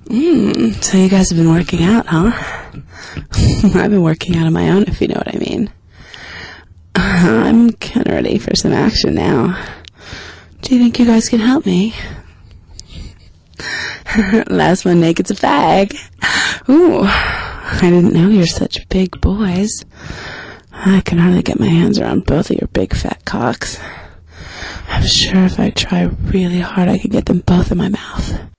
So you guys have been working out, huh? I've been working out on my own, if you know what I mean. I'm kind of ready for some action now. Do you think you guys can help me? Last one naked's a fag. Ooh, I didn't know you're such big boys. I can hardly get my hands around both of your big fat cocks. I'm sure if I try really hard I could get them both in my mouth.